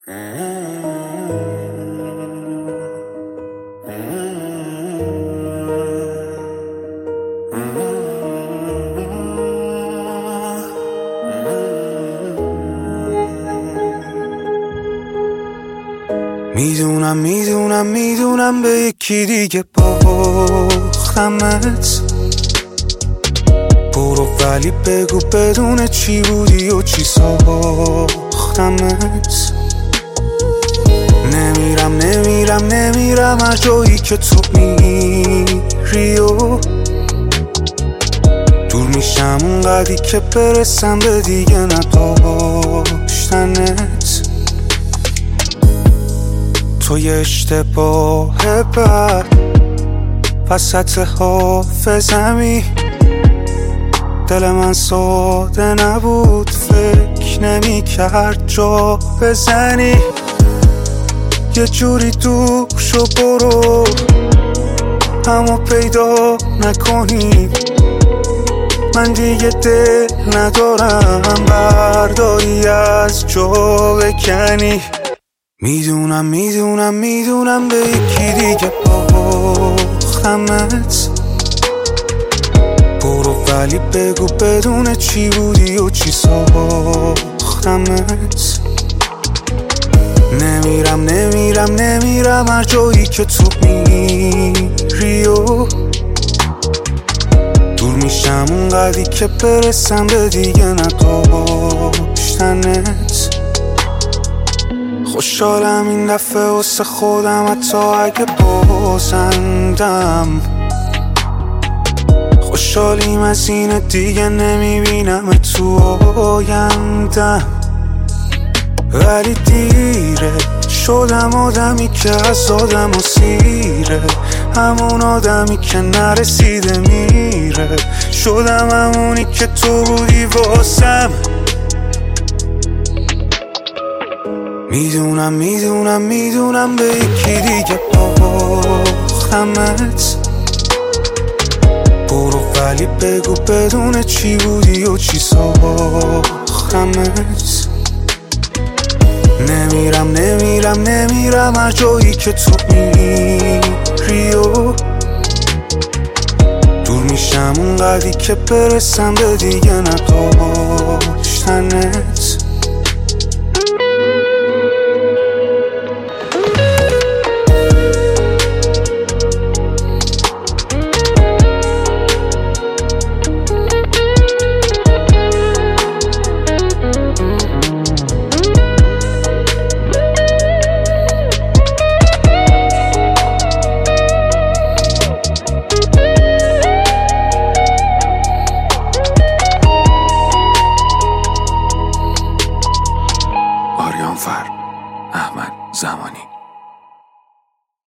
میدونم به یکی دیگه باختمت. برو ولی بگو بدون چی بودی و چی ساختمت. نمیرم هر جایی که تو میری و دور میشم اونقدی که برسم به دیگه نداشتنت. تو یه اشتباه بد وسط حافظمی. دل من ساده نبود، فکر نمی کرد جا بزنی. یه جوری دور شو برو، همو پیدا نکنی. من دیگه دل ندارم برداری از جا بکنی. میدونم به یکی دیگه باختمت. برو ولی بگو بدون چی بودی و چی ساختمت. نمیرم هر جایی که تو میری و دور میشم اونقدی که برسم به دیگه نداشتنت. خوشحالم این دفعه واسه خودم، حتی اگه بازندم. خوشحالیم از این دیگه نمیبینم تو آیندم. ولی دیره شدم آدمی که از آدم و سیره. همون آدمی که نرسیده میره. شدم همونی که تو بودی واسم. میدونم به یکی دیگه باختمت. برو ولی بگو بدون چی بودی و چی ساختمت. نمیرم هر جایی که تو میری و دور میشم اونقدی که برسم به دیگه نداشتنت. آریان فر، احمد زمانی.